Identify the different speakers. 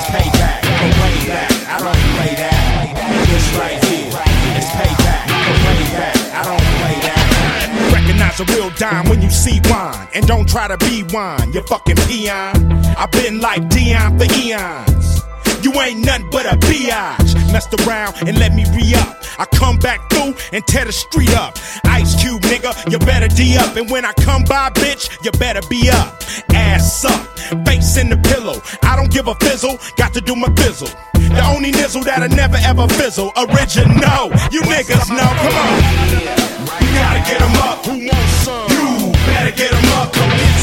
Speaker 1: payback, go way back. I don't play that. This right here, it's payback, go way back. I don't play that. Recognize a real dime when you see wine, and don't try to be wine, you fucking peon. I've been like Dion for eons. You ain't nothing but a biatch. Messed around and let me re-up. I come back through and tear the street up. Ice Cube, nigga, you better D up. And when I come by, bitch, you better be up. Ass up, face in the pillow. I don't give a fizzle, got to do my fizzle. The only nizzle that'll never ever fizzle. Original, you niggas know, come on. You gotta get 'em up. Who wants some? You better get 'em up. Come get